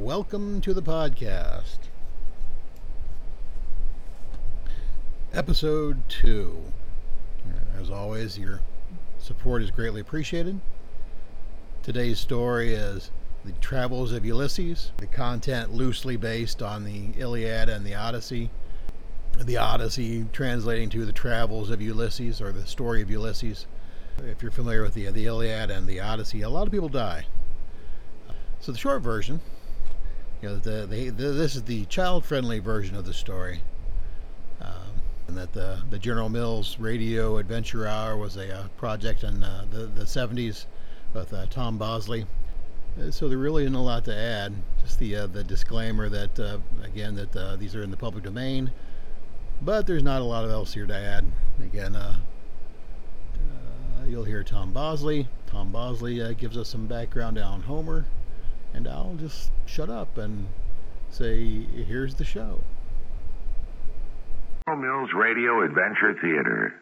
welcome to the podcast. Episode 2. As always, your support is greatly appreciated. Today's story is The Travels of Ulysses, the content loosely based on the Iliad and the Odyssey. The Odyssey translating to The Travels of Ulysses, or the story of Ulysses. If you're familiar with the Iliad and the Odyssey, a lot of people die. So the short version, this is the child-friendly version of the story. And that the General Mills Radio Adventure Hour was a project in the 70s with Tom Bosley. So there really isn't a lot to add. Just the disclaimer that, that these are in the public domain. But there's not a lot of else here to add. Again, you'll hear Tom Bosley. Tom Bosley gives us some background on Homer. And I'll just shut up and say, here's the show. Mills Radio Adventure Theater.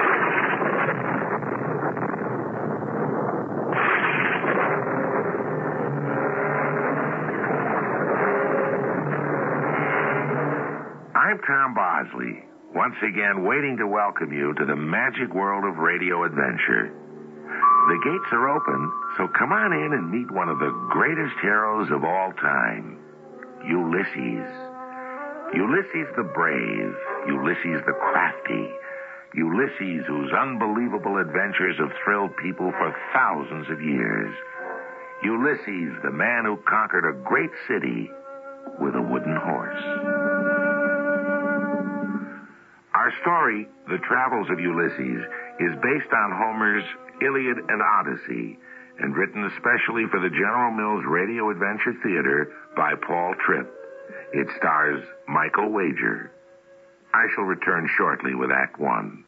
I'm Tom Bosley, once again waiting to welcome you to the magic world of radio adventure. The gates are open, so come on in and meet one of the greatest heroes of all time, Ulysses. Ulysses the brave, Ulysses the crafty, Ulysses whose unbelievable adventures have thrilled people for thousands of years. Ulysses, the man who conquered a great city with a wooden horse. Our story, The Travels of Ulysses, is based on Homer's Iliad and Odyssey, and written especially for the General Mills Radio Adventure Theater by Paul Tripp. It stars Michael Wager. I shall return shortly with Act One.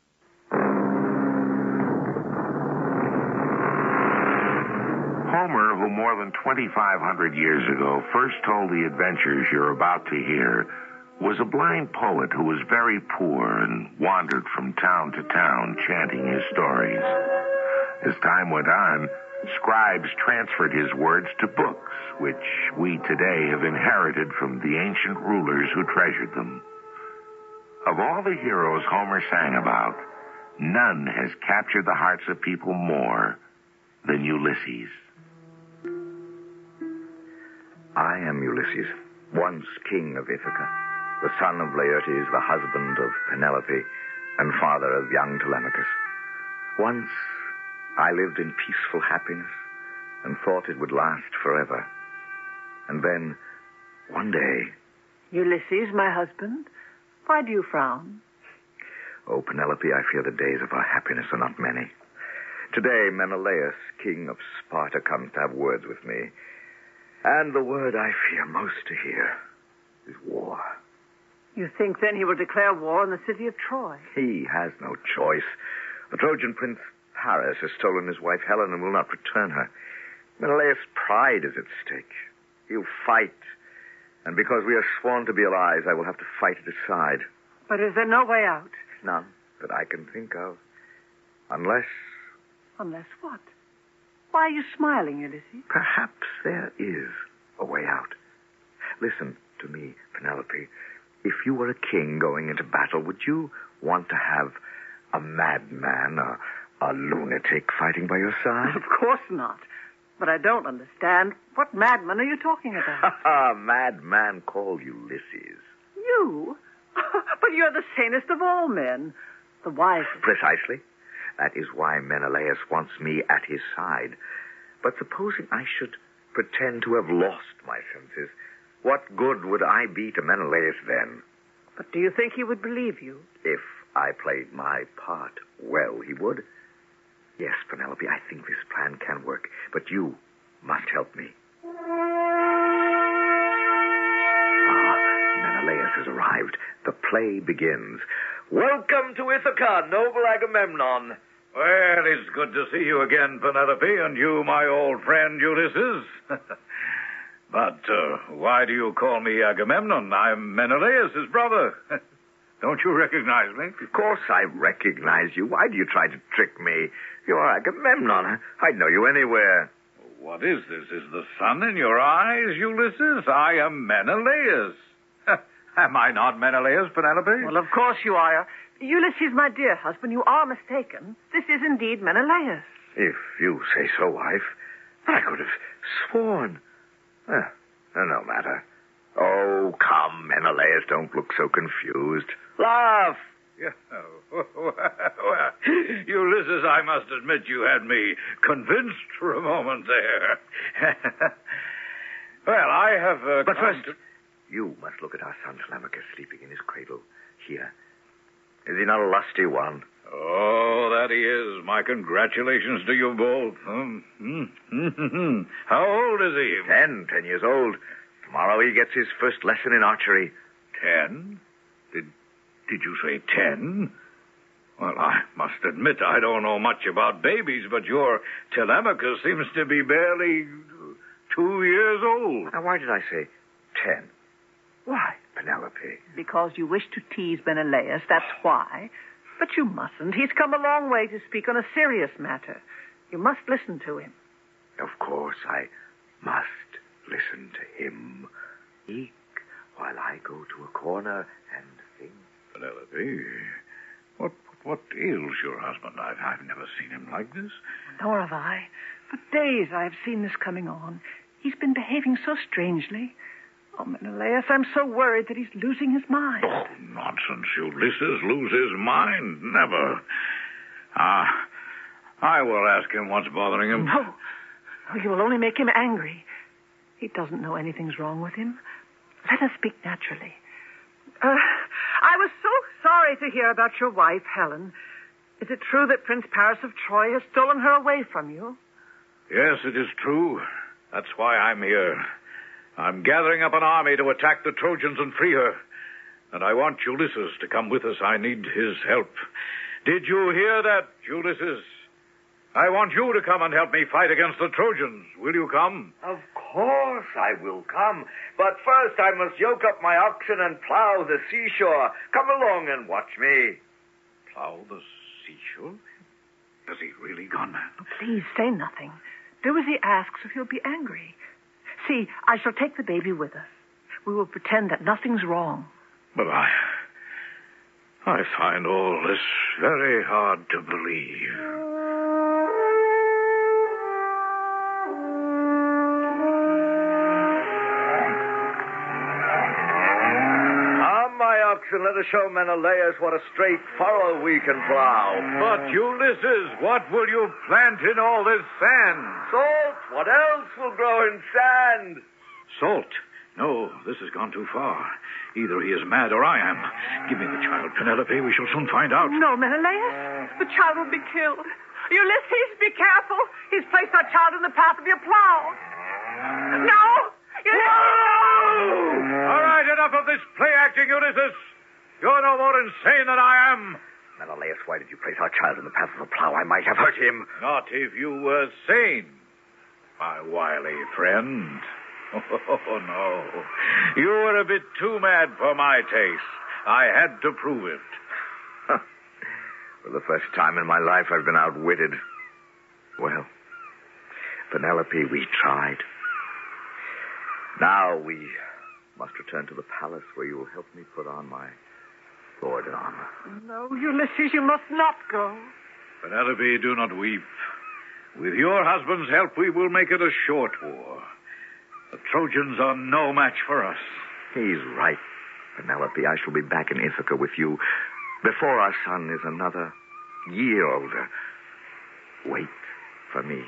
Homer, who more than 2,500 years ago first told the adventures you're about to hear, was a blind poet who was very poor and wandered from town to town chanting his stories. As time went on, scribes transferred his words to books, which we today have inherited from the ancient rulers who treasured them. Of all the heroes Homer sang about, none has captured the hearts of people more than Ulysses. I am Ulysses, once king of Ithaca, the son of Laertes, the husband of Penelope, and father of young Telemachus. Once I lived in peaceful happiness and thought it would last forever. And then, one day... Ulysses, my husband, why do you frown? Oh, Penelope, I fear the days of our happiness are not many. Today, Menelaus, king of Sparta, comes to have words with me. And the word I fear most to hear is war. You think then he will declare war on the city of Troy? He has no choice. The Trojan prince Paris has stolen his wife Helen and will not return her. Menelaus' pride is at stake. He'll fight. And because we are sworn to be allies, I will have to fight it aside. But is there no way out? None that I can think of. Unless... Unless what? Why are you smiling, Ulysses? Perhaps there is a way out. Listen to me, Penelope. If you were a king going into battle, would you want to have a madman, a lunatic fighting by your side? Of course not. But I don't understand. What madman are you talking about? A madman called Ulysses. You? But you're the sanest of all men. The wisest. Precisely. That is why Menelaus wants me at his side. But supposing I should pretend to have lost my senses, what good would I be to Menelaus then? But do you think he would believe you? If I played my part well, he would. Yes, Penelope, I think this plan can work, but you must help me. Menelaus has arrived. The play begins. Welcome to Ithaca, noble Agamemnon. Well, it's good to see you again, Penelope, and you, my old friend Ulysses. But why do you call me Agamemnon? I'm Menelaus' brother. Don't you recognize me? Of course I recognize you. Why do you try to trick me? You're Agamemnon. I'd know you anywhere. What is this? Is the sun in your eyes, Ulysses? I am Menelaus. Am I not Menelaus, Penelope? Well, of course you are. Ulysses, my dear husband, you are mistaken. This is indeed Menelaus. If you say so, wife. I could have sworn. No matter. Oh, come, Menelaus, don't look so confused. Laugh! Yeah. Well, Ulysses, I must admit you had me convinced for a moment there. Well, I have... But first, you must look at our son Telemachus sleeping in his cradle here. Is he not a lusty one? Oh, that he is. My congratulations to you both. How old is he? 10 years old. Tomorrow he gets his first lesson in archery. 10? Did you say 10? Well, I must admit I don't know much about babies, but your Telemachus seems to be barely 2 years old. Now, why did I say 10? Why, Penelope? Because you wish to tease Menelaus, that's why. But you mustn't. He's come a long way to speak on a serious matter. You must listen to him. Of course, I must listen to him. Eek, while I go to a corner and think. Penelope, what ails your husband? I've never seen him like this. Nor have I. For days I have seen this coming on. He's been behaving so strangely. Oh, Menelaus, I'm so worried that he's losing his mind. Oh, nonsense. Ulysses lose his mind? Never. I will ask him what's bothering him. No. Oh, you will only make him angry. He doesn't know anything's wrong with him. Let us speak naturally. I was so sorry to hear about your wife, Helen. Is it true that Prince Paris of Troy has stolen her away from you? Yes, it is true. That's why I'm here. I'm gathering up an army to attack the Trojans and free her. And I want Ulysses to come with us. I need his help. Did you hear that, Ulysses? I want you to come and help me fight against the Trojans. Will you come? Of course I will come. But first I must yoke up my oxen and plow the seashore. Come along and watch me. Plow the seashore? Has he really gone mad? Oh, please say nothing. Do as he asks or he'll be angry. See, I shall take the baby with us. We will pretend that nothing's wrong. But I find all this very hard to believe. And let us show Menelaus what a straight furrow we can plow. But, Ulysses, what will you plant in all this sand? Salt. What else will grow in sand? Salt? No, this has gone too far. Either he is mad or I am. Give me the child, Penelope. We shall soon find out. No, Menelaus. The child will be killed. Ulysses, be careful. He's placed our child in the path of your plow. No! Ulysses! All right, enough of this play-acting, Ulysses. You're no more insane than I am. Menelaus, why did you place our child in the path of the plow? I might have hurt him. Not if you were sane, my wily friend. Oh, no. You were a bit too mad for my taste. I had to prove it. For the first time in my life, I've been outwitted. Well, Penelope, we tried. Now we must return to the palace where you will help me put on my sword and armor. No, Ulysses, you must not go. Penelope, do not weep. With your husband's help, we will make it a short war. The Trojans are no match for us. He's right, Penelope. I shall be back in Ithaca with you before our son is another year older. Wait for me.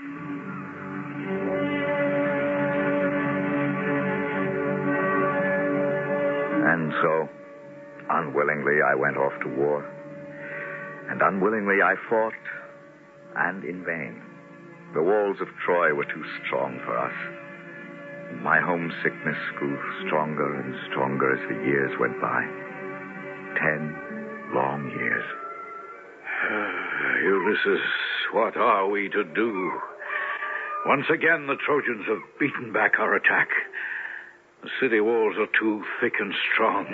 And so, unwillingly, I went off to war. And unwillingly, I fought, and in vain. The walls of Troy were too strong for us. My homesickness grew stronger and stronger as the years went by. 10 long years. Ulysses, what are we to do? Once again, the Trojans have beaten back our attack. The city walls are too thick and strong.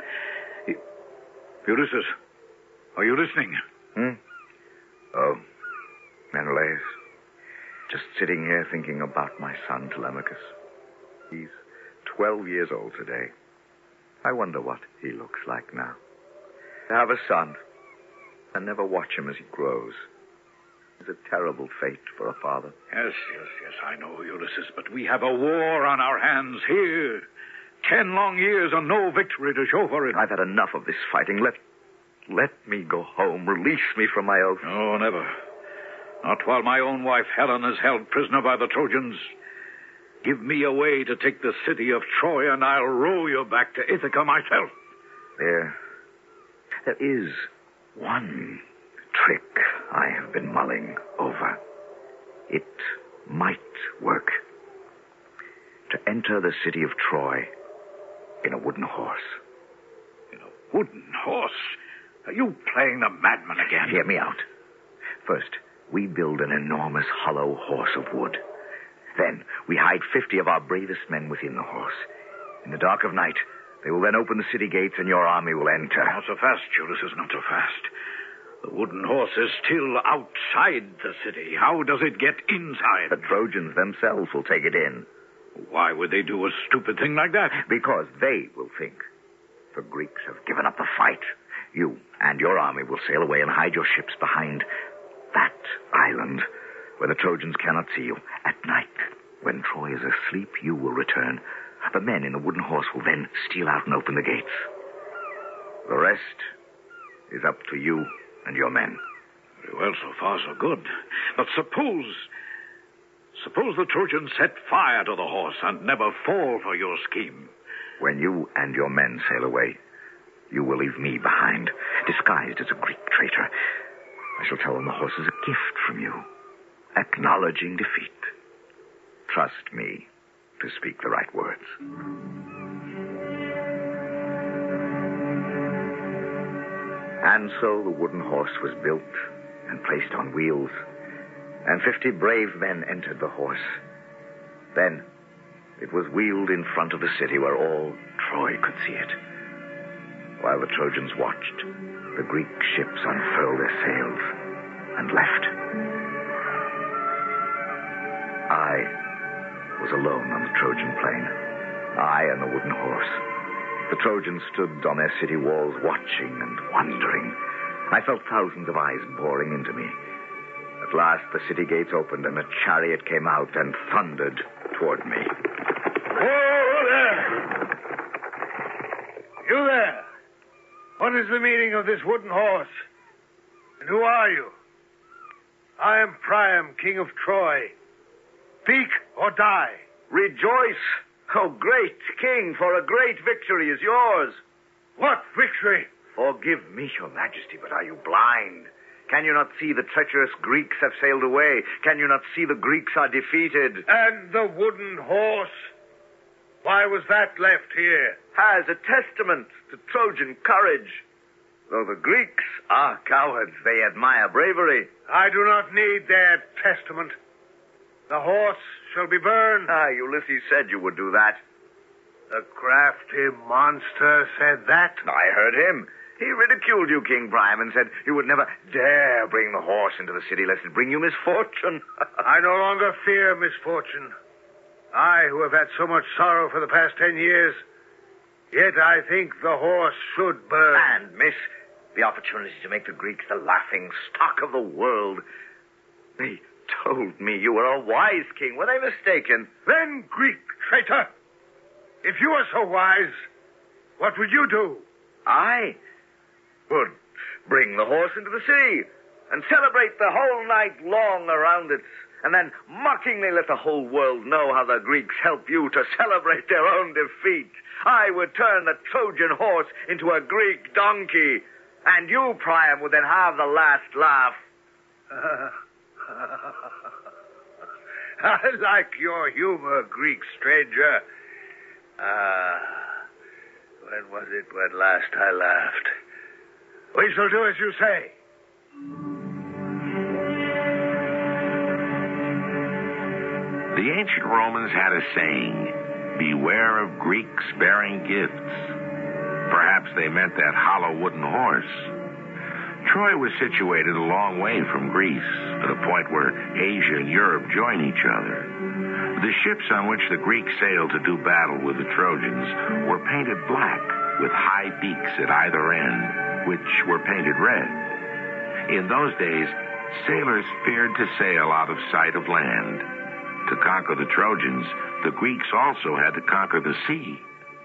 Ulysses, are you listening? Oh, Menelaus. just sitting here thinking about my son, Telemachus. He's 12 years old today. I wonder what he looks like now. To have a son and never watch him as he grows is a terrible fate for a father. Yes, I know, Ulysses, but we have a war on our hands here. 10 long years and no victory to show for it. I've had enough of this fighting. Let me go home. Release me from my oath. No, never. Not while my own wife Helen is held prisoner by the Trojans. Give me a way to take the city of Troy, and I'll row you back to Ithaca myself. There is one trick I have been mulling over. It might work. To enter the city of Troy in a wooden horse. In a wooden horse? Are you playing the madman again? Hear me out. First, we build an enormous hollow horse of wood. Then, we hide 50 of our bravest men within the horse. In the dark of night, they will then open the city gates and your army will enter. Not so fast, Ulysses, not so fast. The wooden horse is still outside the city. How does it get inside? The Trojans themselves will take it in. Why would they do a stupid thing like that? Because they will think the Greeks have given up the fight. You and your army will sail away and hide your ships behind that island where the Trojans cannot see you. At night, when Troy is asleep, you will return. The men in the wooden horse will then steal out and open the gates. The rest is up to you and your men. Very well, so far so good. But suppose the Trojans set fire to the horse and never fall for your scheme. When you and your men sail away, you will leave me behind, disguised as a Greek traitor. I shall tell them the horse is a gift from you, acknowledging defeat. Trust me to speak the right words. And so the wooden horse was built and placed on wheels, and 50 brave men entered the horse. Then it was wheeled in front of the city where all Troy could see it. While the Trojans watched, the Greek ships unfurled their sails and left. I was alone on the Trojan plain. I and the wooden horse. The Trojans stood on their city walls watching and wondering. I felt thousands of eyes boring into me. At last, the city gates opened and a chariot came out and thundered toward me. Whoa there! You there! What is the meaning of this wooden horse? And who are you? I am Priam, king of Troy. Speak or die. Rejoice, O great king, for a great victory is yours. What victory? Forgive me, your majesty, but are you blind? Can you not see the treacherous Greeks have sailed away? Can you not see the Greeks are defeated? And the wooden horse? Why was that left here? As a testament to Trojan courage. Though the Greeks are cowards, they admire bravery. I do not need their testament. The horse shall be burned. Ulysses said you would do that. The crafty monster said that? I heard him. He ridiculed you, King Priam, and said you would never dare bring the horse into the city lest it bring you misfortune. I no longer fear misfortune. I, who have had so much sorrow for the past 10 years, yet I think the horse should burn. And miss the opportunity to make the Greeks the laughing stock of the world. They told me you were a wise king. Were they mistaken? Then, Greek traitor, if you are so wise, what would you do? I would bring the horse into the city and celebrate the whole night long around it, and then mockingly let the whole world know how the Greeks help you to celebrate their own defeat. I would turn the Trojan horse into a Greek donkey, and you, Priam, would then have the last laugh. I like your humor, Greek stranger. When was it when last I laughed? We shall do as you say. The ancient Romans had a saying, beware of Greeks bearing gifts. Perhaps they meant that hollow wooden horse. Troy was situated a long way from Greece, at a point where Asia and Europe join each other. The ships on which the Greeks sailed to do battle with the Trojans were painted black, with high beaks at either end, which were painted red. In those days, sailors feared to sail out of sight of land. To conquer the Trojans, the Greeks also had to conquer the sea.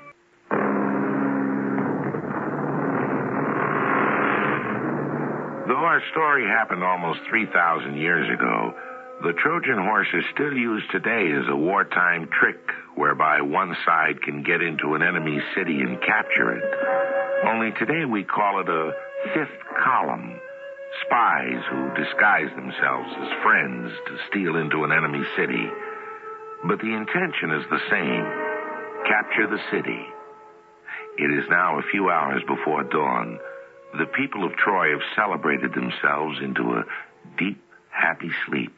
Though our story happened almost 3,000 years ago, the Trojan horse is still used today as a wartime trick whereby one side can get into an enemy city and capture it. Only today we call it a fifth column. Spies who disguise themselves as friends to steal into an enemy city. But the intention is the same. Capture the city. It is now a few hours before dawn. The people of Troy have celebrated themselves into a deep, happy sleep.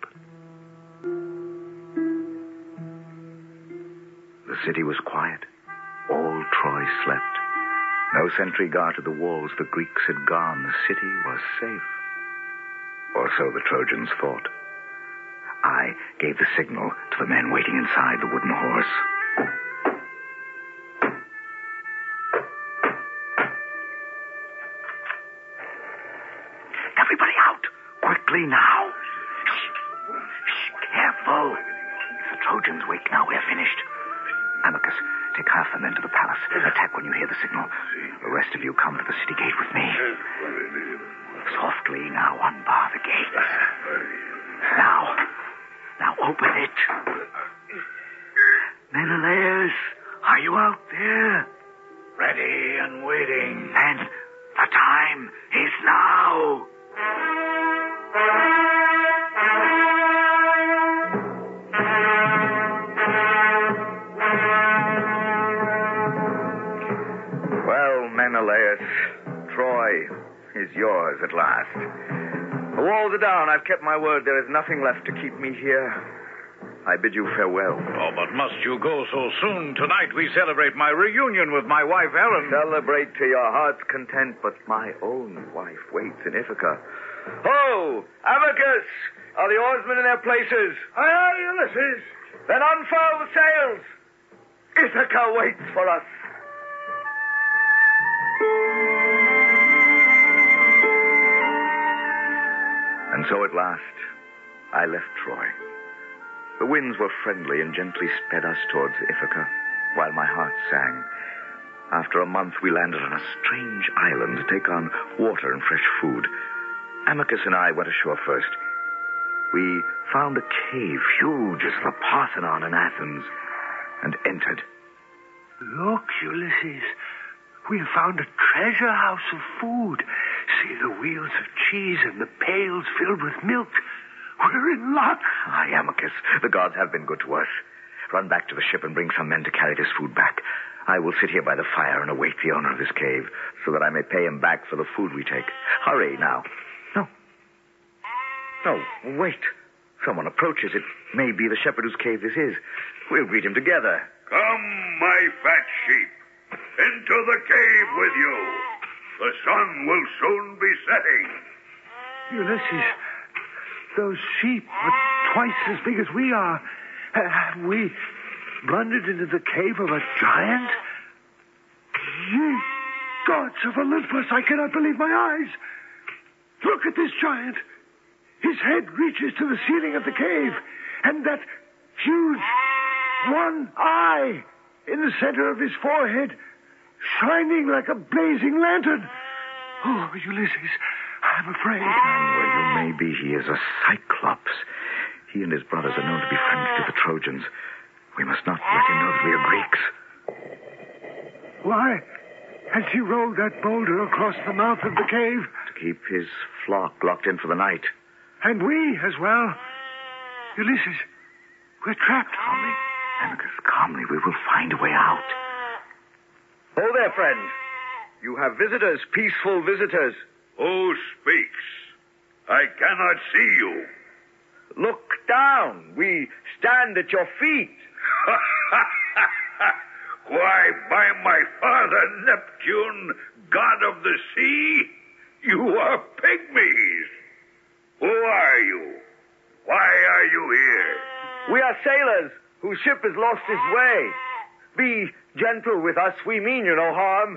The city was quiet. All Troy slept. No sentry guarded the walls. The Greeks had gone. The city was safe. Or so the Trojans thought. I gave the signal to the men waiting inside the wooden horse. Everybody out! Quickly now! Shh, careful! If the Trojans wake now, we're finished. Amycus, take half the men to the palace. Attack when you hear the signal. The rest of you come to the city gate with me. Softly now, unbar the gate. Now open it. Menelaus, are you out there? Ready and waiting. Then the time is now. Well, Menelaus, Troy is yours at last. The walls are down. I've kept my word. There is nothing left to keep me here. I bid you farewell. Oh, but must you go so soon? Tonight we celebrate my reunion with my wife, Helen. Celebrate to your heart's content, but my own wife waits in Ithaca. Ho! Amycus! Are the oarsmen in their places? Aye, aye, Ulysses. Then unfurl the sails. Ithaca waits for us. And so at last, I left Troy. The winds were friendly and gently sped us towards Ithaca, while my heart sang. After a month, we landed on a strange island to take on water and fresh food. Amycus and I went ashore first. We found a cave huge as the Parthenon in Athens, and entered. Look, Ulysses. We have found a treasure house of food. See the wheels of cheese and the pails filled with milk. We're in luck. Aye, Amycus, the gods have been good to us. Run back to the ship and bring some men to carry this food back. I will sit here by the fire and await the owner of this cave, so that I may pay him back for the food we take. Hurry, now. No, wait. Someone approaches. It may be the shepherd whose cave this is. We'll greet him together. Come, my fat sheep. Into the cave with you. The sun will soon be setting. Ulysses, those sheep are twice as big as we are. Have we blundered into the cave of a giant? Ye gods of Olympus, I cannot believe my eyes. Look at this giant. His head reaches to the ceiling of the cave, and that huge one eye in the center of his forehead, shining like a blazing lantern. Oh, Ulysses, I'm afraid. Well, you may be. He is a Cyclops. He and his brothers are known to be friendly to the Trojans. We must not let him know that we are Greeks. Why has he rolled that boulder across the mouth of the cave? To keep his flock locked in for the night. And we as well. Ulysses, we're trapped. Calmly, Amycus, calmly. We will find a way out. Oh there, friend. You have visitors, peaceful visitors. Who speaks? I cannot see you. Look down. We stand at your feet. Why, by my father Neptune, god of the sea, You are pygmies. Who are you? Why are you here? We are sailors whose ship has lost its way. Be gentle with us. We mean you no harm.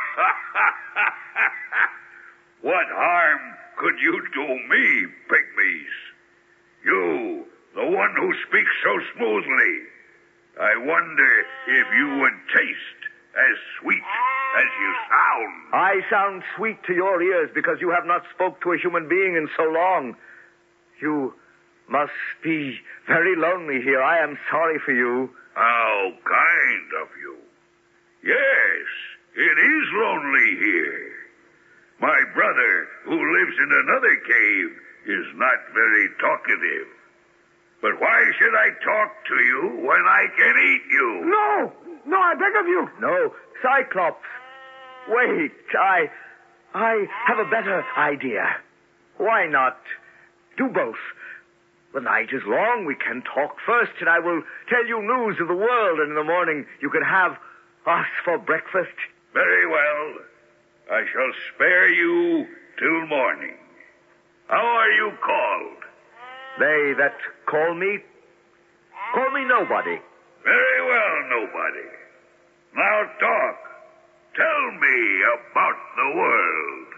What harm could you do me, pygmies? You, the one who speaks so smoothly. I wonder if you would taste as sweet as you sound. I sound sweet to your ears because you have not spoke to a human being in so long. You must be very lonely here. I am sorry for you. How kind of you. Yes, it is lonely here. My brother, who lives in another cave, is not very talkative. But why should I talk to you when I can eat you? No, I beg of you. No, Cyclops. Wait, I have a better idea. Why not do both? The night is long. We can talk first, and I will tell you news of the world, and in the morning you can have us for breakfast. Very well. I shall spare you till morning. How are you called? They that call me nobody. Very well, nobody. Now talk. Tell me about the world.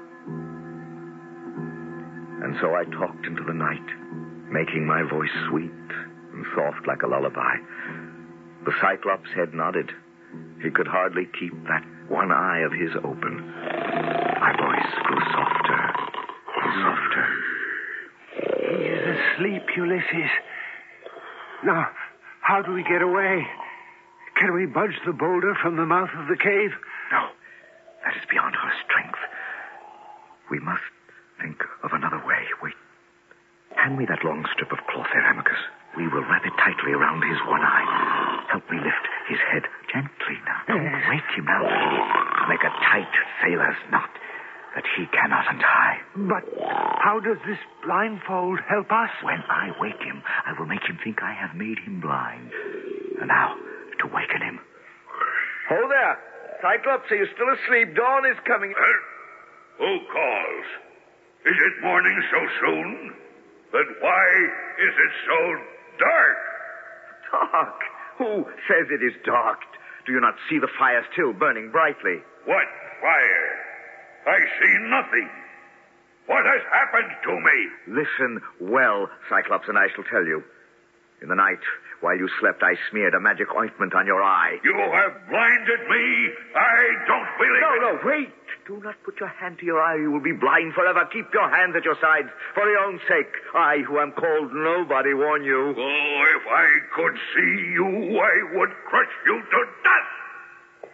And so I talked into the night, making my voice sweet and soft like a lullaby. The Cyclops' head nodded. He could hardly keep that one eye of his open. My voice grew softer and softer. He is asleep, Ulysses. Now, how do we get away? Can we budge the boulder from the mouth of the cave? No, that is beyond our strength. We must think of another way. Wait. Hand me that long strip of cloth there, Amicus. We will wrap it tightly around his one eye. Help me lift his head gently now. Don't wake him now. Make a tight sailor's knot that he cannot untie. But how does this blindfold help us? When I wake him, I will make him think I have made him blind. And now, to waken him. Hold there. Cyclops, are you still asleep? Dawn is coming. Who calls? Is it morning so soon? Then why is it so dark? Dark? Who says it is dark? Do you not see the fire still burning brightly? What fire? I see nothing. What has happened to me? Listen well, Cyclops, and I shall tell you. In the night, while you slept, I smeared a magic ointment on your eye. You have blinded me. I don't believe it. No, wait. Do not put your hand to your eye. You will be blind forever. Keep your hands at your sides. For your own sake. I, who am called nobody, warn you. Oh, if I could see you, I would crush you to death.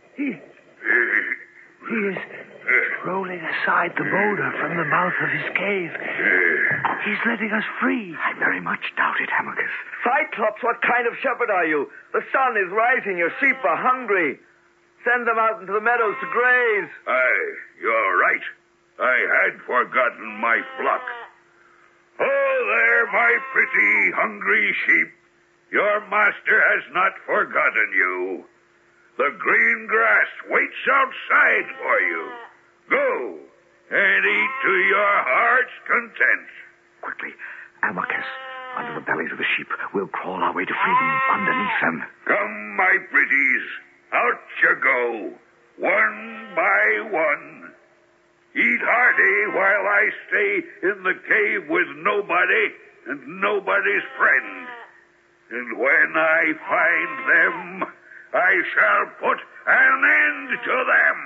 He is rolling aside the boulder from the mouth of his cave. He's letting us free. I very much doubt it, Amicus. Cyclops, what kind of shepherd are you? The sun is rising. Your sheep are hungry. Send them out into the meadows to graze. Aye, you're right. I had forgotten my flock. Oh, there, my pretty, hungry sheep. Your master has not forgotten you. The green grass waits outside for you. Go and eat to your heart's content. Quickly, Amicus, under the bellies of the sheep. We'll crawl our way to freedom underneath them. Come, my pretties. Out you go, one by one. Eat hearty while I stay in the cave with nobody and nobody's friend. And when I find them, I shall put an end to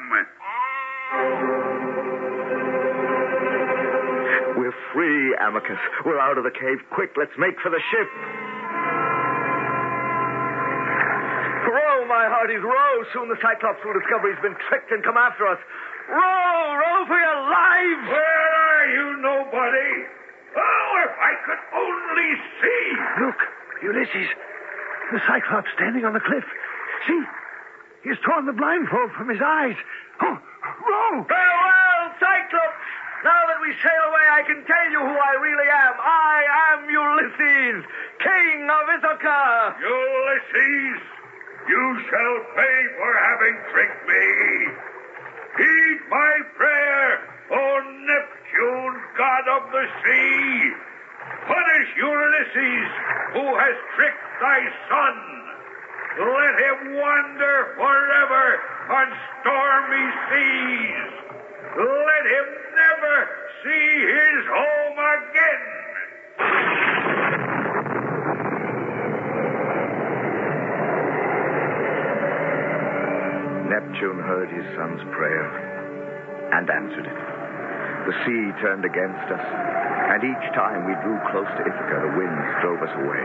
them. We're free, Amicus. We're out of the cave. Quick, let's make for the ship. Row, my hearties, row. Soon the Cyclops will discover he's been tricked and come after us. Row for your lives. Where are you, nobody? Oh, if I could only see. Look, Ulysses. The Cyclops standing on the cliff. See? He has torn the blindfold from his eyes. Oh, row! Farewell, Cyclops! Now that we sail away, I can tell you who I really am. I am Ulysses, king of Ithaca. Ulysses, you shall pay for having tricked me. Heed my prayer, O the sea. Punish Ulysses, who has tricked thy son. Let him wander forever on stormy seas. Let him never see his home again. Neptune heard his son's prayer and answered it. The sea turned against us, and each time we drew close to Ithaca, the winds drove us away.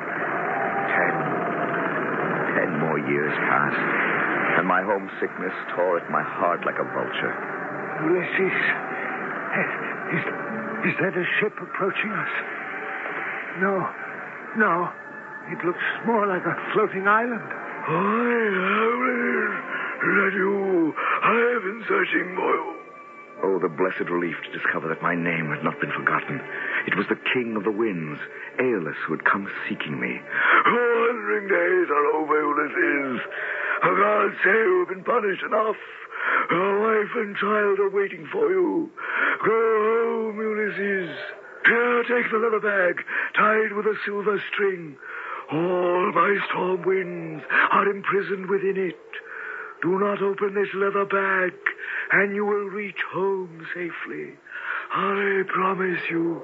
10 more years passed, and my homesickness tore at my heart like a vulture. Ulysses, is that a ship approaching us? No. It looks more like a floating island. I have been searching for you. Oh, the blessed relief to discover that my name had not been forgotten. It was the king of the winds, Aeolus, who had come seeking me. Wandering days are over, Ulysses. The gods say you have been punished enough. Your wife and child are waiting for you. Go home, Ulysses. Here, take the leather bag, tied with a silver string. All my storm winds are imprisoned within it. Do not open this leather bag, and you will reach home safely. I promise you.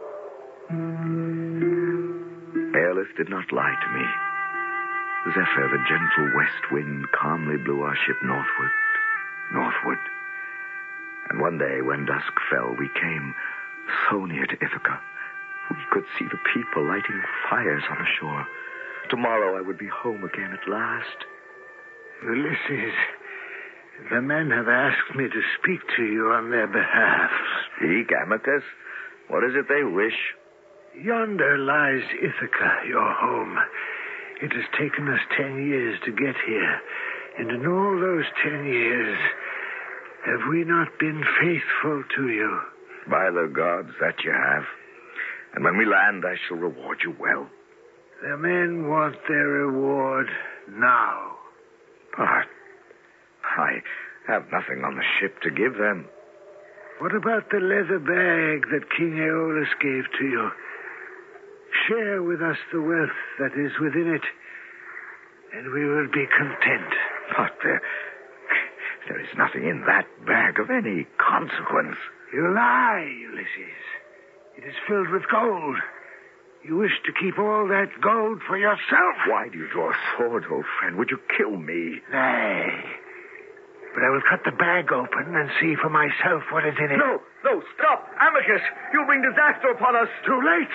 Aeolus did not lie to me. Zephyr, the gentle west wind, calmly blew our ship northward. And one day, when dusk fell, we came so near to Ithaca. We could see the people lighting fires on the shore. Tomorrow I would be home again at last. Ulysses, the men have asked me to speak to you on their behalf. Speak, Amycus. What is it they wish? Yonder lies Ithaca, your home. It has taken us 10 years to get here. And in all those 10 years, have we not been faithful to you? By the gods, that you have. And when we land, I shall reward you well. The men want their reward now. But I have nothing on the ship to give them. What about the leather bag that King Aeolus gave to you? Share with us the wealth that is within it, and we will be content. But there is nothing in that bag of any consequence. You lie, Ulysses. It is filled with gold. You wish to keep all that gold for yourself? Why do you draw a sword, old friend? Would you kill me? Nay. But I will cut the bag open and see for myself what is in it. No, stop! Amycus, you'll bring disaster upon us. Too late.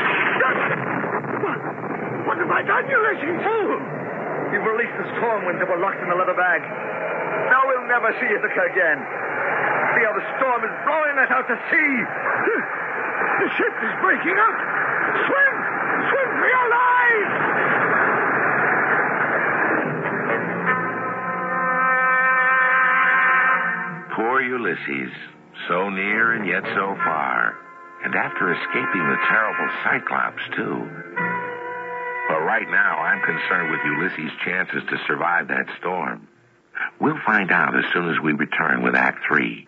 What have I done, Ulysses? You've released the storm winds that were locked in the leather bag. Now we'll never see Ithaca again. See how the storm is blowing us out to sea. The ship is breaking up. Swim for your lives! Poor Ulysses, so near and yet so far, and after escaping the terrible Cyclops, too. But right now, I'm concerned with Ulysses' chances to survive that storm. We'll find out as soon as we return with Act 3.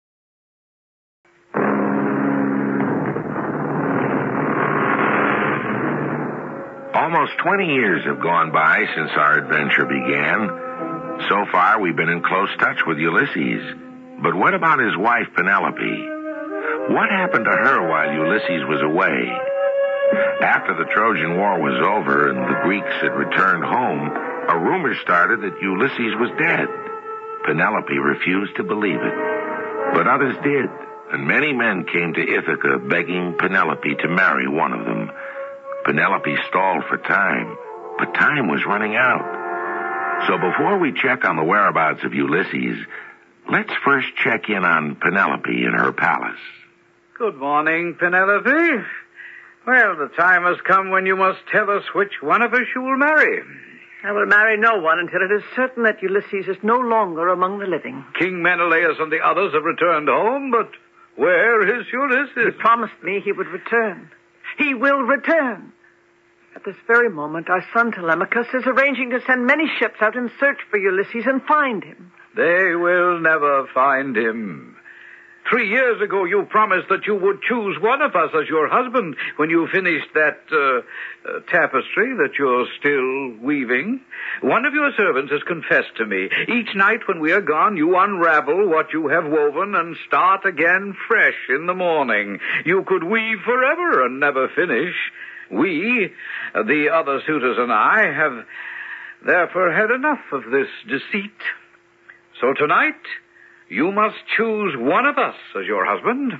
Almost 20 years have gone by since our adventure began. So far, we've been in close touch with Ulysses. But what about his wife, Penelope? What happened to her while Ulysses was away? After the Trojan War was over and the Greeks had returned home, a rumor started that Ulysses was dead. Penelope refused to believe it. But others did, and many men came to Ithaca begging Penelope to marry one of them. Penelope stalled for time, but time was running out. So before we check on the whereabouts of Ulysses, let's first check in on Penelope in her palace. Good morning, Penelope. Well, the time has come when you must tell us which one of us you will marry. I will marry no one until it is certain that Ulysses is no longer among the living. King Menelaus and the others have returned home, but where is Ulysses? He promised me he would return. He will return. At this very moment, our son Telemachus is arranging to send many ships out in search for Ulysses and find him. They will never find him. 3 years ago, you promised that you would choose one of us as your husband when you finished that tapestry that you're still weaving. One of your servants has confessed to me. Each night when we are gone, you unravel what you have woven and start again fresh in the morning. You could weave forever and never finish. We, the other suitors and I, have therefore had enough of this deceit. So tonight, you must choose one of us as your husband.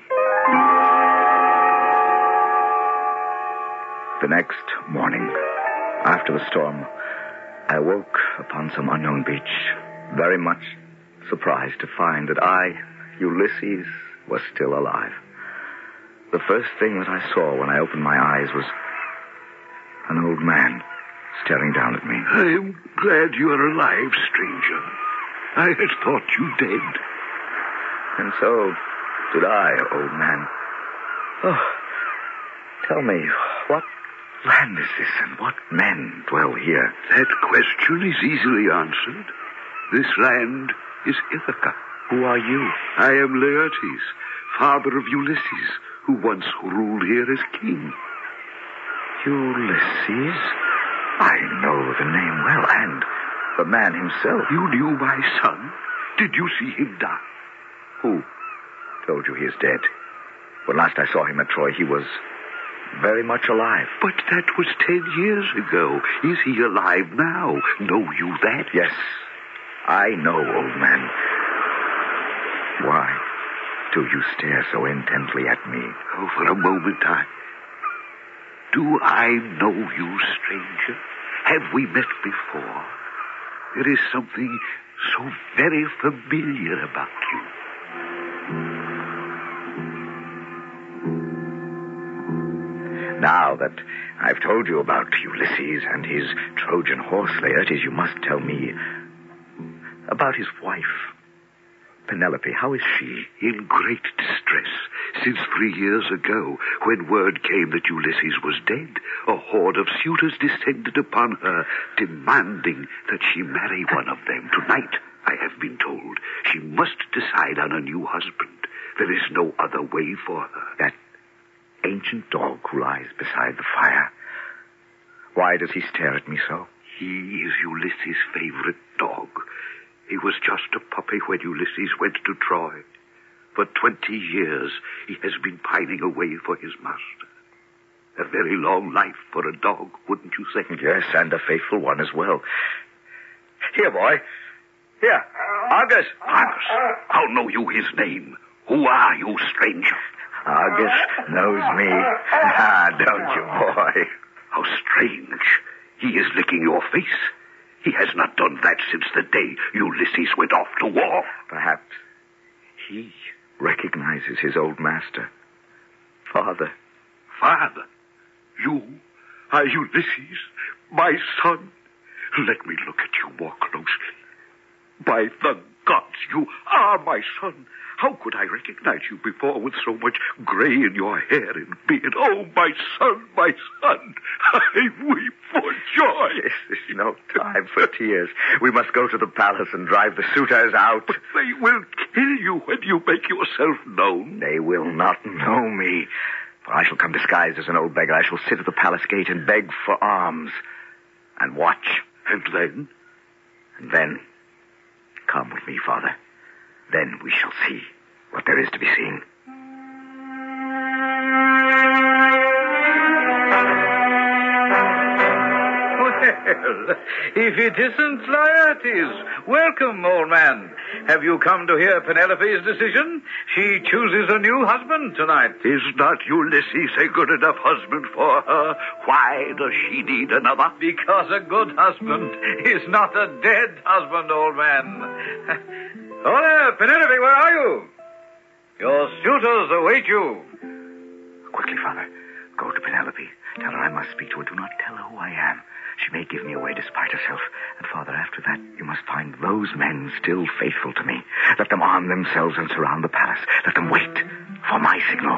The next morning, after the storm, I woke upon some unknown beach, very much surprised to find that I, Ulysses, was still alive. The first thing that I saw when I opened my eyes was an old man staring down at me. I am glad you are alive, stranger. I had thought you dead. And so did I, old man. Oh, tell me, what land is this and what men dwell here? That question is easily answered. This land is Ithaca. Who are you? I am Laertes, father of Ulysses, who once ruled here as king. Ulysses? I know the name well, and the man himself. You knew my son? Did you see him die? Who told you he is dead? When last I saw him at Troy, he was very much alive. But that was 10 years ago. Is he alive now? Know you that? Yes, I know, old man. Why do you stare so intently at me? Oh, for a moment, Do I know you, stranger? Have we met before? There is something so very familiar about you. Now that I've told you about Ulysses and his Trojan horse, Laertes, you must tell me about his wife, Penelope. How is she? In great distress. Since 3 years ago, when word came that Ulysses was dead, a horde of suitors descended upon her, demanding that she marry one of them. Tonight, I have been told, she must decide on a new husband. There is no other way for her. That ancient dog who lies beside the fire. Why does he stare at me so? He is Ulysses' favorite dog. He was just a puppy when Ulysses went to Troy. For 20 years, he has been pining away for his master. A very long life for a dog, wouldn't you say? Yes, and a faithful one as well. Here, boy. Here, Argus. Argus? How know you his name? Who are you, stranger? Argus knows me. Don't you, boy? How strange. He is licking your face. He has not done that since the day Ulysses went off to war. Perhaps he recognizes his old master. Father. Father? You are Ulysses, my son? Let me look at you more closely. By the gods, you are my son. How could I recognize you before with so much gray in your hair and beard? Oh, my son, my son. I weep for joy. This is no time for tears. We must go to the palace and drive the suitors out. But they will kill you when you make yourself known. They will not know me. For I shall come disguised as an old beggar. I shall sit at the palace gate and beg for alms. And watch. And then? And then, come with me, Father. Then we shall see what there is to be seen. Well, if it isn't Laertes, welcome, old man. Have you come to hear Penelope's decision? She chooses a new husband tonight. Is not Ulysses a good enough husband for her? Why does she need another? Because a good husband is not a dead husband, old man. Oh there, Penelope, where are you? Your suitors await you. Quickly, Father. Go to Penelope. Tell her I must speak to her. Do not tell her who I am. She may give me away despite herself. And, Father, after that, you must find those men still faithful to me. Let them arm themselves and surround the palace. Let them wait for my signal.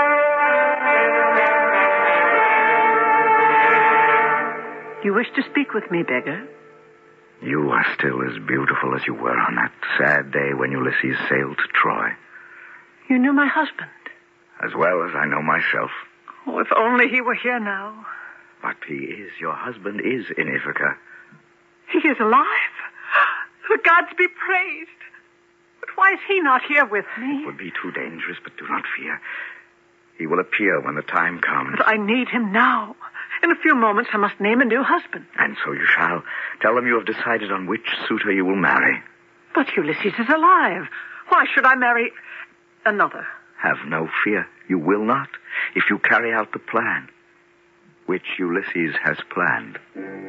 You wish to speak with me, beggar? You are still as beautiful as you were on that sad day when Ulysses sailed to Troy. You knew my husband. As well as I know myself. Oh, if only he were here now. But he is. Your husband is in Ithaca. He is alive. The gods be praised. But why is he not here with me? It would be too dangerous, but do not fear. He will appear when the time comes. But I need him now. In a few moments, I must name a new husband. And so you shall. Tell them you have decided on which suitor you will marry. But Ulysses is alive. Why should I marry another? Have no fear. You will not, if you carry out the plan, which Ulysses has planned.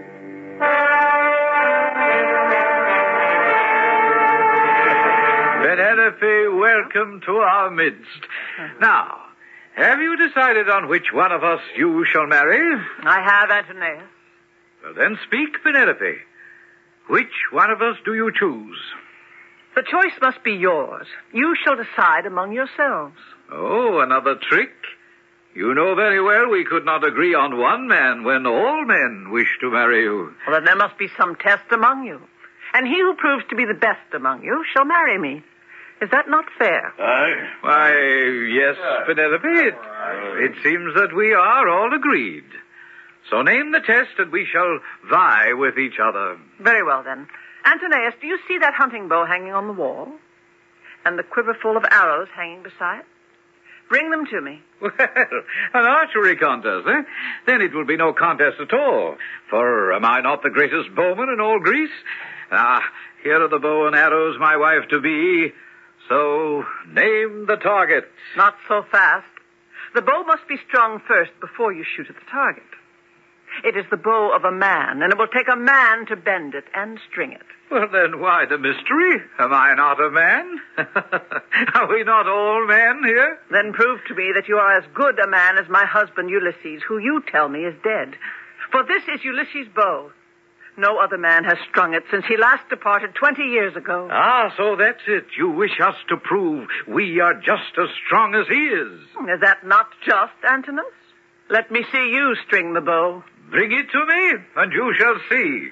Penelope, welcome to our midst. Now, have you decided on which one of us you shall marry? I have, Antoninus. Well, then speak, Penelope. Which one of us do you choose? The choice must be yours. You shall decide among yourselves. Oh, another trick? You know very well we could not agree on one man when all men wish to marry you. Well, then there must be some test among you. And he who proves to be the best among you shall marry me. Is that not fair? Why, yes, Penelope. It seems that we are all agreed. So name the test and we shall vie with each other. Very well, then. Antoninus, do you see that hunting bow hanging on the wall? And the quiver full of arrows hanging beside? Bring them to me. Well, an archery contest, eh? Then it will be no contest at all. For am I not the greatest bowman in all Greece? Ah, here are the bow and arrows, my wife-to-be. So, name the target. Not so fast. The bow must be strung first before you shoot at the target. It is the bow of a man, and it will take a man to bend it and string it. Well, then why the mystery? Am I not a man? Are we not all men here? Then prove to me that you are as good a man as my husband Ulysses, who you tell me is dead. For this is Ulysses' bow. No other man has strung it since he last departed 20 years ago. Ah, so that's it. You wish us to prove we are just as strong as he is. Is that not just, Antinous? Let me see you string the bow. Bring it to me, and you shall see.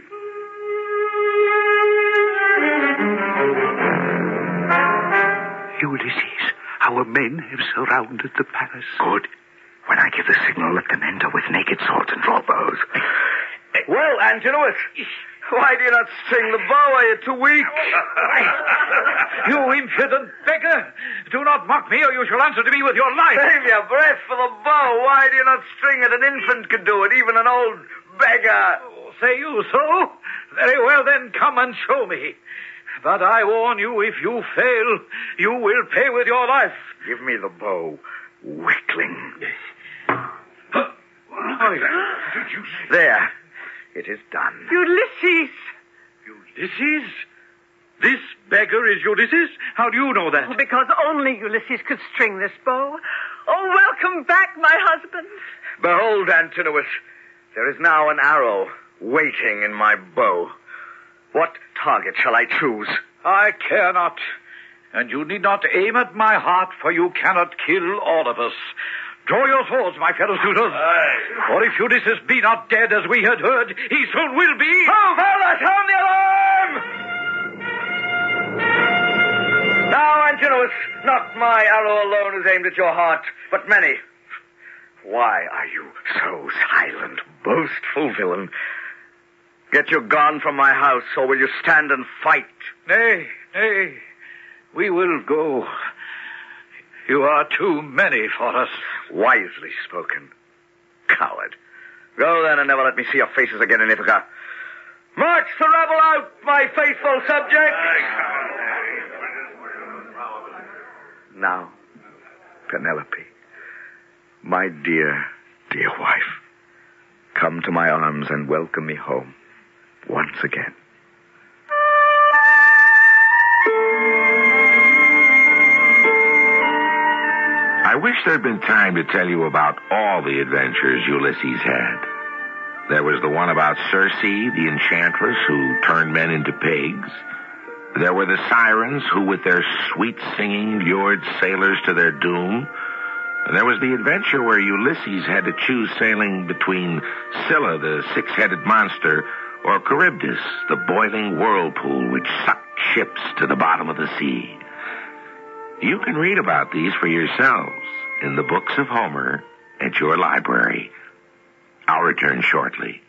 Ulysses, our men have surrounded the palace. Good. When I give the signal, let them enter with naked swords and draw bows. Well, Antinous, why do you not string the bow? Are you too weak? You impudent beggar! Do not mock me, or you shall answer to me with your life. Save your breath for the bow. Why do you not string it? An infant could do it, even an old beggar. Oh, say you so? Very well, then come and show me. But I warn you, if you fail, you will pay with your life. Give me the bow, weakling. There. It is done. Ulysses! Ulysses? This beggar is Ulysses? How do you know that? Well, because only Ulysses could string this bow. Oh, welcome back, my husband. Behold, Antinous, there is now an arrow waiting in my bow. What target shall I choose? I care not. And you need not aim at my heart, for you cannot kill all of us. Draw your swords, my fellow suitors. For if Ulysses be not dead as we had heard, he soon will be. Oh, fellas, sound the alarm! Now, Antinous, not my arrow alone is aimed at your heart, but many. Why are you so silent, boastful villain? Get you gone from my house, or will you stand and fight? Nay, nay, we will go. You are too many for us. Wisely spoken. Coward. Go then and never let me see your faces again in Ithaca. March the rabble out, my faithful subjects! Now, Penelope, my dear, dear wife, come to my arms and welcome me home once again. I wish there'd been time to tell you about all the adventures Ulysses had. There was the one about Circe, the enchantress who turned men into pigs. There were the sirens who, with their sweet singing, lured sailors to their doom. There was the adventure where Ulysses had to choose sailing between Scylla, the six-headed monster, or Charybdis, the boiling whirlpool which sucked ships to the bottom of the sea. You can read about these for yourselves in the books of Homer at your library. I'll return shortly.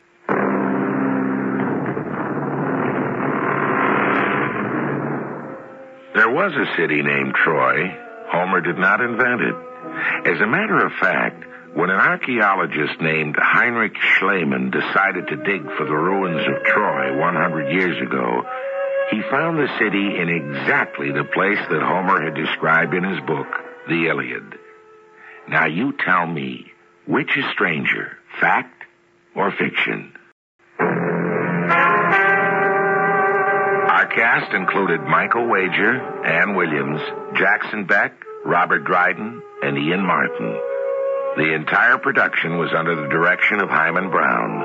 There was a city named Troy. Homer did not invent it. As a matter of fact, when an archaeologist named Heinrich Schliemann decided to dig for the ruins of Troy 100 years ago, he found the city in exactly the place that Homer had described in his book, The Iliad. Now you tell me, which is stranger, fact or fiction? Our cast included Michael Wager, Ann Williams, Jackson Beck, Robert Dryden, and Ian Martin. The entire production was under the direction of Hyman Brown.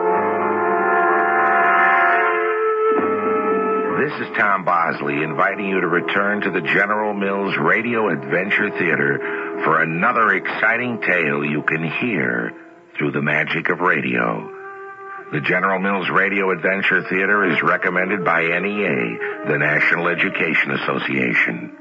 This is Tom Bosley inviting you to return to the General Mills Radio Adventure Theater for another exciting tale you can hear through the magic of radio. The General Mills Radio Adventure Theater is recommended by NEA, the National Education Association.